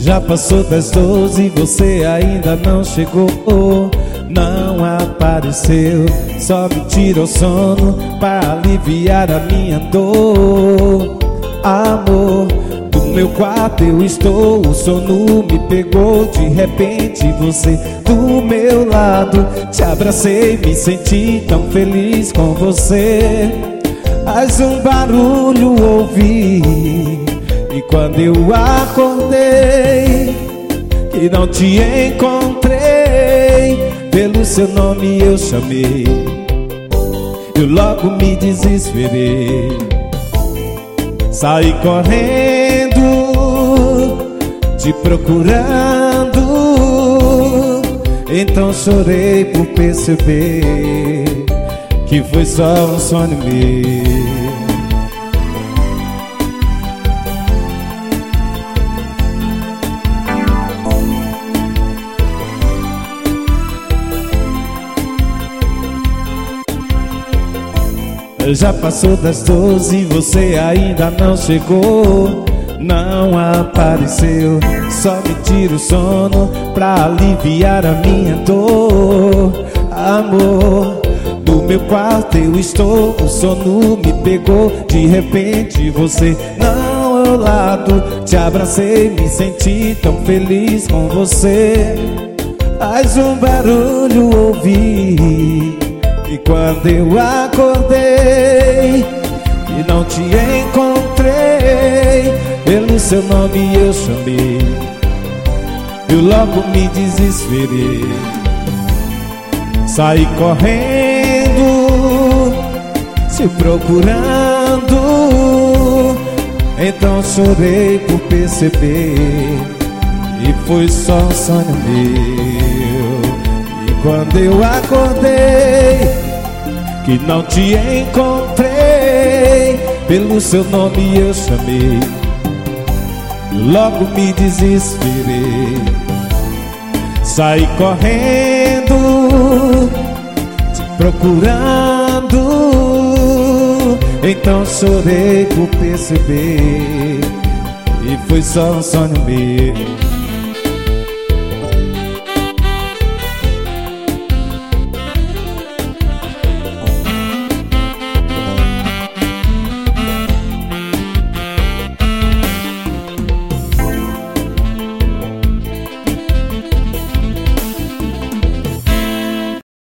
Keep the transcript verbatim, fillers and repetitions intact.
Já passou das doze e você ainda não chegou. Não apareceu, só me tira o sono para aliviar a minha dor. Amor, do meu quarto eu estou, o sono me pegou. De repente você do meu lado, te abracei, me senti tão feliz com você. Mas um barulho ouvi, e quando eu acordei, que não te encontrei, pelo seu nome eu chamei, eu logo me desesperei. Saí correndo, te procurando, então chorei por perceber que foi só um sonho meu. Já passou das doze e você ainda não chegou. Não apareceu, só me tira o sono pra aliviar a minha dor. Amor, no meu quarto eu estou, o sono me pegou. De repente você não ao lado, te abracei, me senti tão feliz com você. Mas um barulho ouvi, e quando eu acordei, e não te encontrei, pelo seu nome eu chamei, eu logo me desesperei. Saí correndo, te procurando, então chorei por perceber, e foi só um sonho meu. E quando eu acordei, que não te encontrei, pelo seu nome eu chamei, logo me desesperei. Saí correndo, te procurando, então chorei por perceber, e foi só um sonho meu.